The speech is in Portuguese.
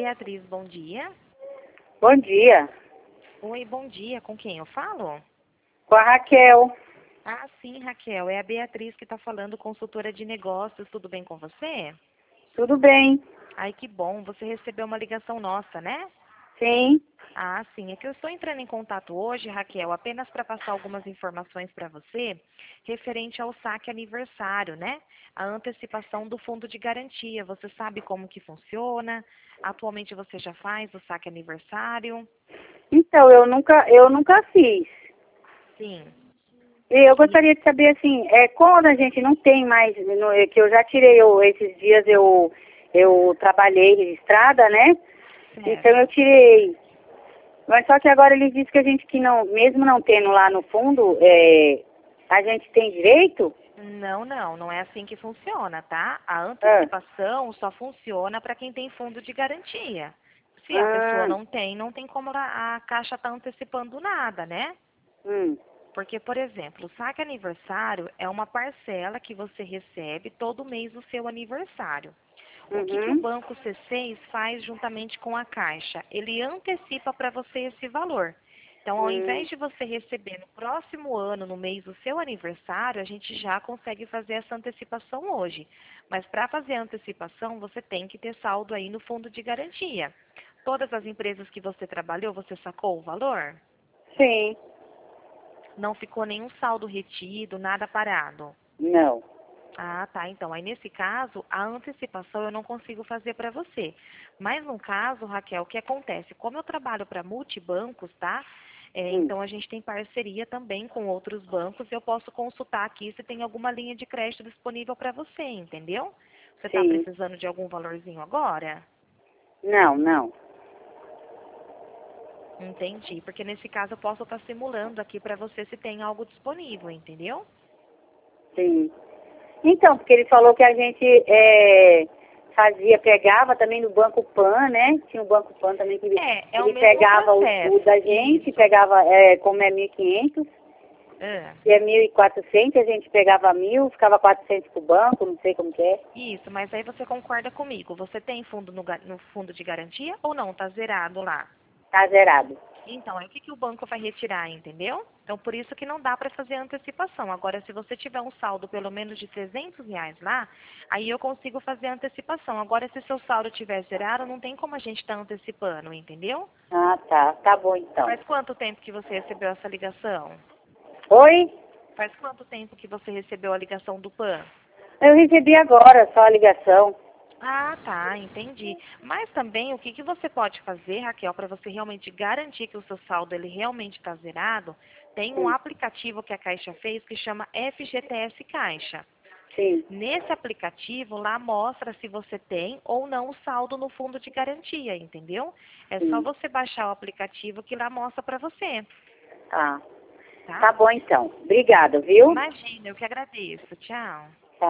Beatriz, bom dia. Bom dia. Oi, bom dia. Com quem eu falo? Com a Raquel. Ah, sim, Raquel. É a Beatriz que está falando, consultora de negócios. Tudo bem com você? Tudo bem? Ai, que bom. Você recebeu uma ligação nossa, né? Sim. Ah, sim. É que eu estou entrando em contato hoje, Raquel, apenas para passar algumas informações para você, referente ao saque aniversário, né? A antecipação do fundo de garantia. Você sabe como que funciona? Atualmente você já faz o saque aniversário? Então, eu nunca fiz. Sim. E eu E- gostaria de saber, assim, quando a gente não tem mais, que eu já tirei, esses dias eu trabalhei registrada, né? Então Certo. eu tirei. Mas só que agora ele disse que a gente que não, mesmo não tendo lá no fundo, a gente tem direito? Não, não, não é assim que funciona, tá? A Ah, antecipação só funciona para quem tem fundo de garantia. Se a pessoa ah, não tem como a Caixa estar antecipando nada, né? hum, Porque, por exemplo, o saque aniversário é uma parcela que você recebe todo mês no seu aniversário. O que o uhum, Banco C6 faz juntamente com a Caixa? Ele antecipa para você esse valor. Então, ao invés hum, de você receber no próximo ano, no mês do seu aniversário, a gente já consegue fazer essa antecipação hoje. Mas para fazer a antecipação, você tem que ter saldo aí no fundo de garantia. Todas as empresas que você trabalhou, você sacou o valor? sim, Não ficou nenhum saldo retido, nada parado. não, Ah, tá. Então, aí nesse caso, a antecipação eu não consigo fazer para você. Mas no caso, Raquel, o que acontece? Como eu trabalho para multibancos, tá? hum, Então a gente tem parceria também com outros bancos e eu posso consultar aqui se tem alguma linha de crédito disponível para você, entendeu? Você está sim, precisando de algum valorzinho agora? não, não, Entendi, porque nesse caso eu posso estar simulando aqui para você se tem algo disponível, entendeu? sim. Então, porque ele falou que a gente pegava também no Banco Pan, né? Tinha o Banco Pan também que É o ele mesmo pegava o processo. da gente, Isso. pegava, como é 1.500, Ah. e é 1.400, a gente pegava 1.000, ficava 400 pro banco, não sei como que é. Isso, mas aí você concorda comigo. Você tem fundo no fundo de garantia ou não? Está zerado lá. Tá zerado. Então, aí o que, que o banco vai retirar, entendeu? Então, por isso que não dá para fazer antecipação. Agora, se você tiver um saldo pelo menos de R$ 300 lá, aí eu consigo fazer a antecipação. Agora, se seu saldo tiver zerado, não tem como a gente estar antecipando, entendeu? Ah, tá. Tá bom então. Faz quanto tempo que você recebeu essa ligação? Oi? Faz quanto tempo que você recebeu a ligação do PAN? Eu recebi agora só a ligação. Ah, tá, entendi. Mas também o que, que você pode fazer, Raquel, para você realmente garantir que o seu saldo ele realmente está zerado, tem um Sim, aplicativo que a Caixa fez que chama FGTS Caixa. sim, Nesse aplicativo, lá mostra se você tem ou não o saldo no fundo de garantia, entendeu? É só sim. você baixar o aplicativo que lá mostra para você, Tá. tá? Tá bom então. Obrigada, viu? Imagina, eu que agradeço. Tchau.